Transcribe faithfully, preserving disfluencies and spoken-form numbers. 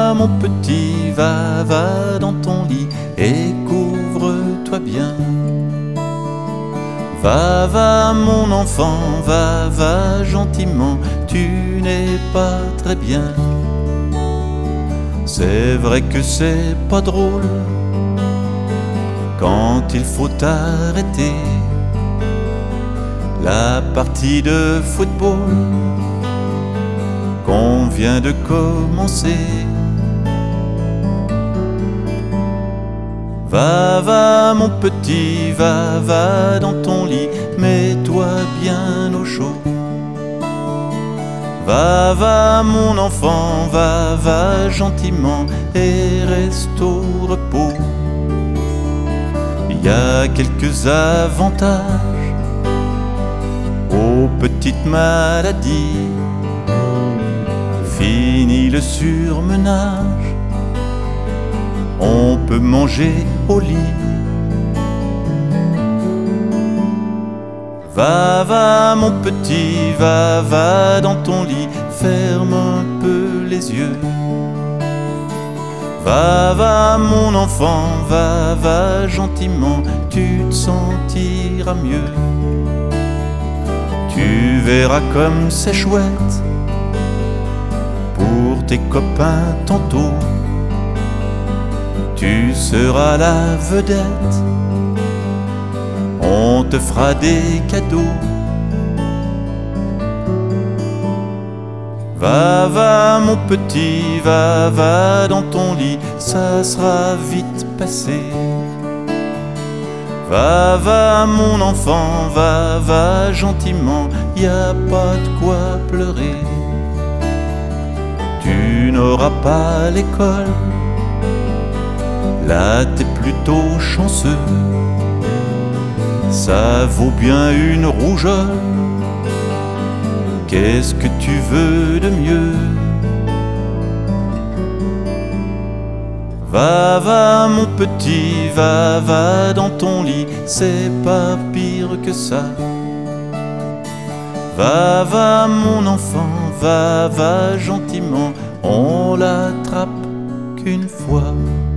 va mon petit, va, va dans ton lit et couvre-toi bien. Va, va mon enfant, va, va gentiment, tu n'es pas très bien. C'est vrai que c'est pas drôle quand il faut arrêter la partie de football qu'on vient de commencer. Va, va mon petit, va, va dans ton lit, mets-toi bien au chaud. Va, va mon enfant, va, va gentiment et reste au repos. Il y a quelques avantages aux petites maladies. Fini le surmenage, on peut manger au lit. Va, va mon petit, va, va dans ton lit, ferme un peu les yeux. Va, va mon enfant, va, va gentiment, tu te sentiras mieux. Tu verras comme c'est chouette pour tes copains tantôt. Tu seras la vedette, on te fera des cadeaux. Va, va mon petit, va, va dans ton lit, ça sera vite passé. Va, va mon enfant, va, va gentiment, y a pas de quoi pleurer. Tu n'auras pas l'école, là t'es plutôt chanceux. Ça vaut bien une rougeole, qu'est-ce que tu veux de mieux? Va, va mon petit, va, va dans ton lit, c'est pas pire que ça. Va, va mon enfant, va, va gentiment, on l'attrape qu'une fois.